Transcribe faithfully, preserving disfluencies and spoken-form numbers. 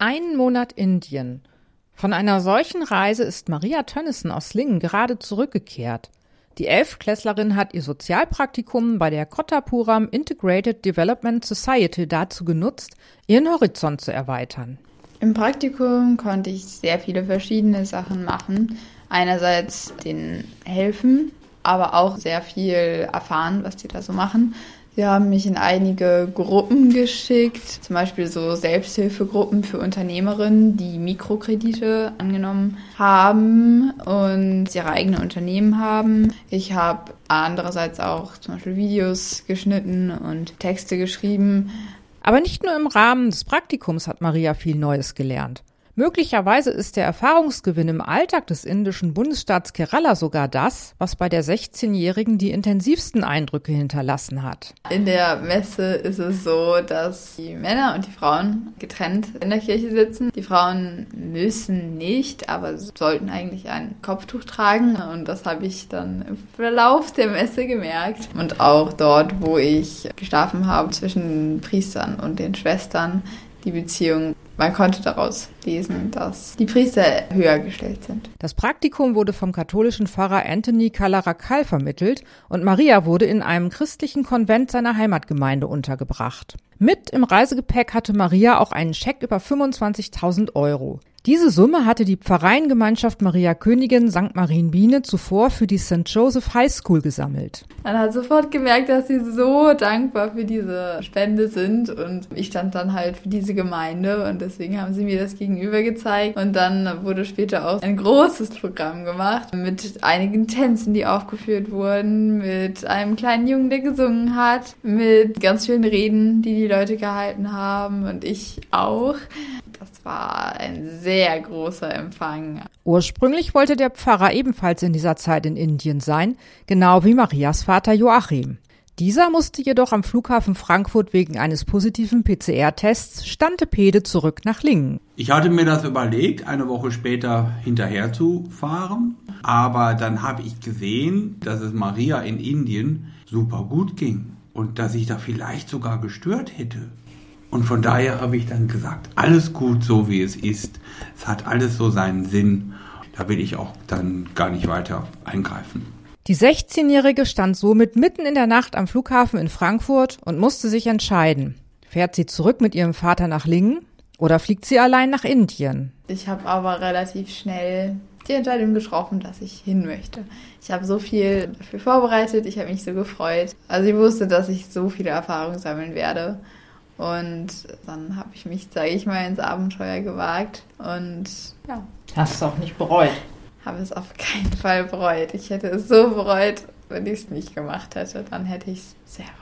Einen Monat Indien. Von einer solchen Reise ist Maria Tönnissen aus Lingen gerade zurückgekehrt. Die Elftklässlerin hat ihr Sozialpraktikum bei der Kottapuram Integrated Development Society dazu genutzt, ihren Horizont zu erweitern. Im Praktikum konnte ich sehr viele verschiedene Sachen machen. Einerseits denen helfen, aber auch sehr viel erfahren, was die da so machen. Sie haben mich in einige Gruppen geschickt, zum Beispiel so Selbsthilfegruppen für Unternehmerinnen, die Mikrokredite angenommen haben und ihre eigenen Unternehmen haben. Ich habe andererseits auch zum Beispiel Videos geschnitten und Texte geschrieben. Aber nicht nur im Rahmen des Praktikums hat Maria viel Neues gelernt. Möglicherweise ist der Erfahrungsgewinn im Alltag des indischen Bundesstaats Kerala sogar das, was bei der sechzehnjährigen die intensivsten Eindrücke hinterlassen hat. In der Messe ist es so, dass die Männer und die Frauen getrennt in der Kirche sitzen. Die Frauen müssen nicht, aber sollten eigentlich ein Kopftuch tragen. Und das habe ich dann im Verlauf der Messe gemerkt. Und auch dort, wo ich geschlafen habe, zwischen Priestern und den Schwestern, die Beziehung. Man konnte daraus lesen, dass die Priester höher gestellt sind. Das Praktikum wurde vom katholischen Pfarrer Anthony Kalarakal vermittelt und Maria wurde in einem christlichen Konvent seiner Heimatgemeinde untergebracht. Mit im Reisegepäck hatte Maria auch einen Scheck über fünfundzwanzigtausend Euro. Diese Summe hatte die Pfarreiengemeinschaft Maria Königin Sankt Marienbiene zuvor für die Saint Joseph High School gesammelt. Man hat sofort gemerkt, dass sie so dankbar für diese Spende sind und ich stand dann halt für diese Gemeinde und deswegen haben sie mir das gegenüber gezeigt und dann wurde später auch ein großes Programm gemacht mit einigen Tänzen, die aufgeführt wurden, mit einem kleinen Jungen, der gesungen hat, mit ganz schönen Reden, die die Leute gehalten haben und ich auch. Das war ein sehr großer Empfang. Ursprünglich wollte der Pfarrer ebenfalls in dieser Zeit in Indien sein, genau wie Marias Vater Joachim. Dieser musste jedoch am Flughafen Frankfurt wegen eines positiven P C R-Tests stantepede zurück nach Lingen. Ich hatte mir das überlegt, eine Woche später hinterher zu fahren, aber dann habe ich gesehen, dass es Maria in Indien super gut ging und dass ich da vielleicht sogar gestört hätte. Und von daher habe ich dann gesagt, alles gut, so wie es ist. Es hat alles so seinen Sinn. Da will ich auch dann gar nicht weiter eingreifen. Die sechzehnjährige stand somit mitten in der Nacht am Flughafen in Frankfurt und musste sich entscheiden. Fährt sie zurück mit ihrem Vater nach Lingen oder fliegt sie allein nach Indien? Ich habe aber relativ schnell die Entscheidung getroffen, dass ich hin möchte. Ich habe so viel dafür vorbereitet, ich habe mich so gefreut. Also ich wusste, dass ich so viele Erfahrungen sammeln werde. Und dann habe ich mich, sage ich mal, ins Abenteuer gewagt und ja. Hast du es auch nicht bereut? Habe es auf keinen Fall bereut. Ich hätte es so bereut, wenn ich es nicht gemacht hätte. Dann hätte ich es sehr bereut.